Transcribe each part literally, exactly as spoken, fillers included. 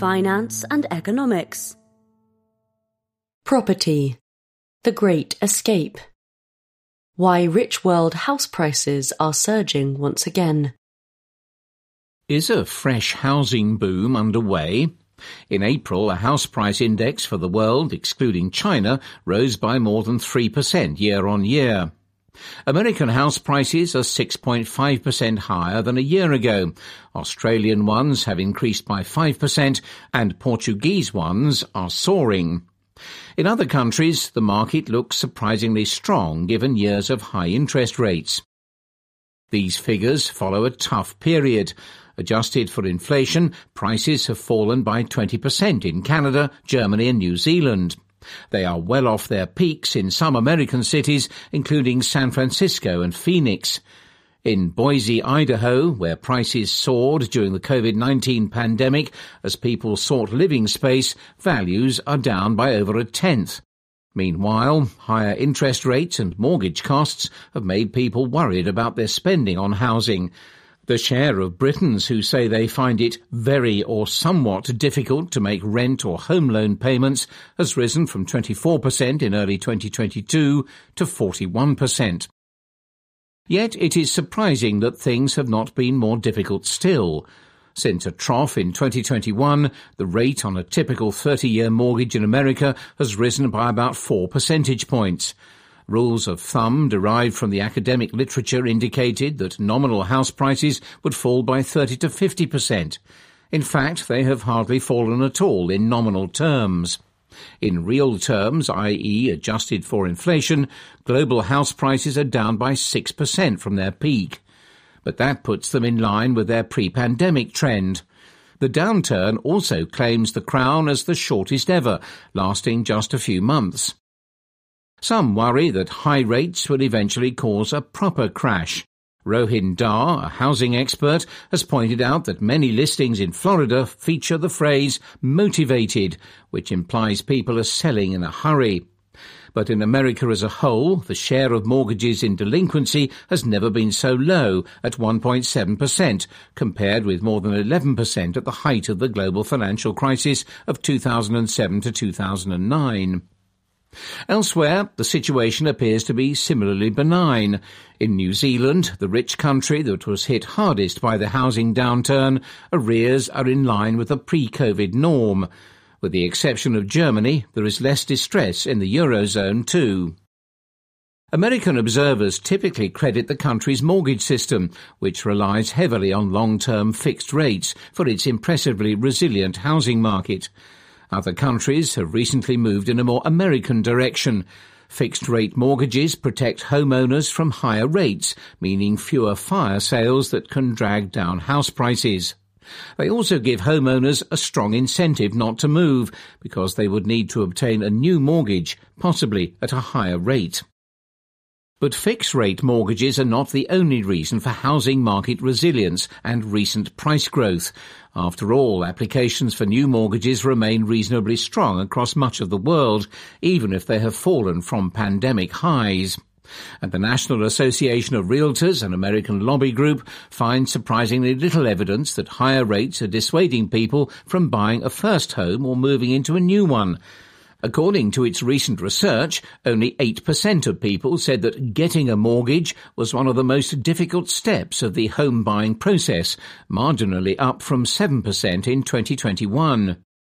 finance and economics. Property. The Great Escape. Why rich world house prices are surging once again. Is a fresh housing boom underway? In April, a house price index for the world, excluding China, rose by more than three percent year on year. American house prices are six point five percent higher than a year ago. Australian ones have increased by five percent and Portuguese ones are soaring. In other countries, the market looks surprisingly strong given years of high interest rates. These figures follow a tough period. Adjusted for inflation, prices have fallen by twenty percent in Canada, Germany and New Zealand. They are well off their peaks in some American cities, including San Francisco and Phoenix. In Boise, Idaho, where prices soared during the COVID nineteen pandemic as people sought living space, values are down by over a tenth. Meanwhile, higher interest rates and mortgage costs have made people worried about their spending on housing. The share of Britons who say they find it very or somewhat difficult to make rent or home loan payments has risen from twenty-four percent in early twenty twenty-two to forty-one percent. Yet it is surprising that things have not been more difficult still. Since a trough in twenty twenty-one, the rate on a typical thirty-year mortgage in America has risen by about four percentage points. Rules of thumb derived from the academic literature indicated that nominal house prices would fall by thirty to fifty percent. In fact, they have hardly fallen at all in nominal terms. In real terms, that is adjusted for inflation, global house prices are down by six percent from their peak. But that puts them in line with their pre-pandemic trend. The downturn also claims the crown as the shortest ever, lasting just a few months. Some worry that high rates will eventually cause a proper crash. Rohin Dar, a housing expert, has pointed out that many listings in Florida feature the phrase motivated, which implies people are selling in a hurry. But in America as a whole, the share of mortgages in delinquency has never been so low, at one point seven percent, compared with more than eleven percent at the height of the global financial crisis of two thousand seven to two thousand nine. Elsewhere, the situation appears to be similarly benign. In New Zealand, the rich country that was hit hardest by the housing downturn, arrears are in line with the pre-COVID norm. With the exception of Germany, there is less distress in the Eurozone too. American observers typically credit the country's mortgage system, which relies heavily on long-term fixed rates, for its impressively resilient housing market. Other countries have recently moved in a more American direction. Fixed-rate mortgages protect homeowners from higher rates, meaning fewer fire sales that can drag down house prices. They also give homeowners a strong incentive not to move, because they would need to obtain a new mortgage, possibly at a higher rate. But fixed-rate mortgages are not the only reason for housing market resilience and recent price growth. After all, applications for new mortgages remain reasonably strong across much of the world, even if they have fallen from pandemic highs. And the National Association of Realtors, an American lobby group, finds surprisingly little evidence that higher rates are dissuading people from buying a first home or moving into a new one. According to its recent research, only eight percent of people said that getting a mortgage was one of the most difficult steps of the home buying process, marginally up from seven percent in twenty twenty-one.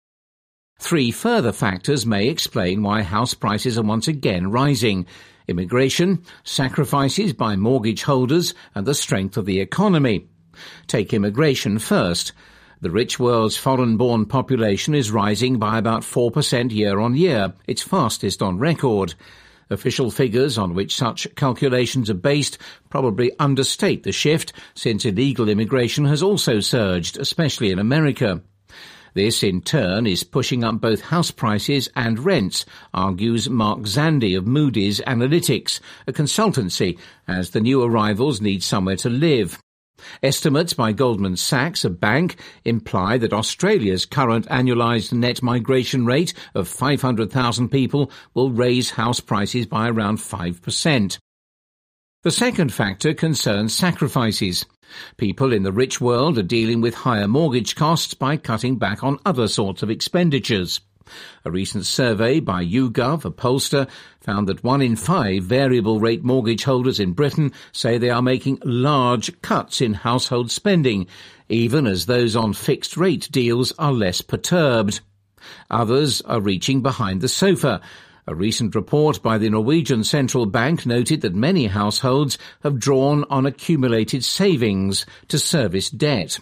Three further factors may explain why house prices are once again rising: immigration, sacrifices by mortgage holders, and the strength of the economy. Take immigration first. The rich world's foreign-born population is rising by about four percent year on year, its fastest on record. Official figures on which such calculations are based probably understate the shift, since illegal immigration has also surged, especially in America. This, in turn, is pushing up both house prices and rents, argues Mark Zandi of Moody's Analytics, a consultancy, as the new arrivals need somewhere to live. Estimates by Goldman Sachs, a bank, imply that Australia's current annualised net migration rate of five hundred thousand people will raise house prices by around five percent. The second factor concerns sacrifices. People in the rich world are dealing with higher mortgage costs by cutting back on other sorts of expenditures. A recent survey by YouGov, a pollster, found that one in five variable rate mortgage holders in Britain say they are making large cuts in household spending, even as those on fixed rate deals are less perturbed. Others are reaching behind the sofa. A recent report by the Norwegian Central Bank noted that many households have drawn on accumulated savings to service debt.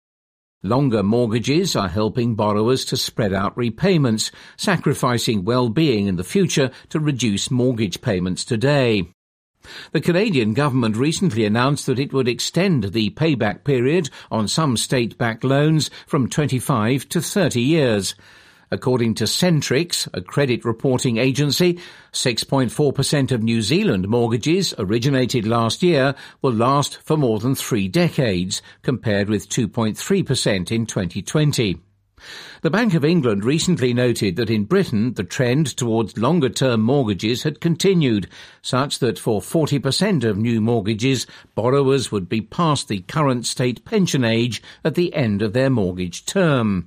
Longer mortgages are helping borrowers to spread out repayments, sacrificing well-being in the future to reduce mortgage payments today. The Canadian government recently announced that it would extend the payback period on some state-backed loans from twenty-five to thirty years. According to Centrix, a credit reporting agency, six point four percent of New Zealand mortgages originated last year will last for more than three decades, compared with two point three percent in twenty twenty. The Bank of England recently noted that in Britain the trend towards longer-term mortgages had continued, such that for forty percent of new mortgages, borrowers would be past the current state pension age at the end of their mortgage term.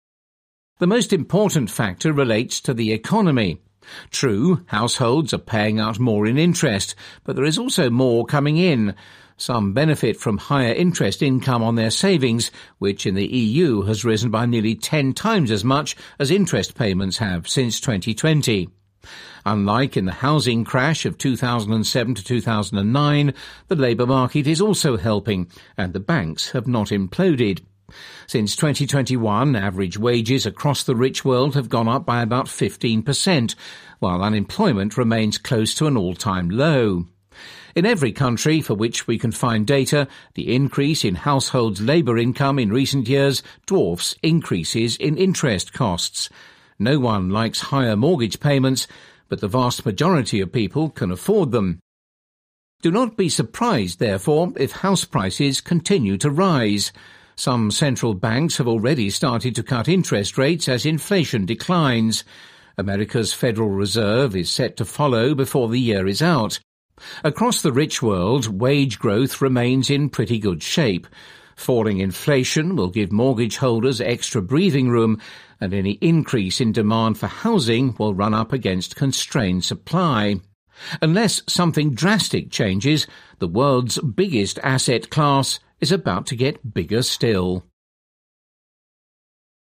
The most important factor relates to the economy. True, households are paying out more in interest, but there is also more coming in. Some benefit from higher interest income on their savings, which in the E U has risen by nearly ten times as much as interest payments have since twenty twenty. Unlike in the housing crash of two thousand seven to two thousand nine, the labour market is also helping, and the banks have not imploded. Since twenty twenty-one, average wages across the rich world have gone up by about fifteen percent, while unemployment remains close to an all-time low. In every country for which we can find data, the increase in households' labour income in recent years dwarfs increases in interest costs. No one likes higher mortgage payments, but the vast majority of people can afford them. Do not be surprised, therefore, if house prices continue to rise. Some central banks have already started to cut interest rates as inflation declines. America's Federal Reserve is set to follow before the year is out. Across the rich world, wage growth remains in pretty good shape. Falling inflation will give mortgage holders extra breathing room, and any increase in demand for housing will run up against constrained supply. Unless something drastic changes, the world's biggest asset class is about to get bigger still.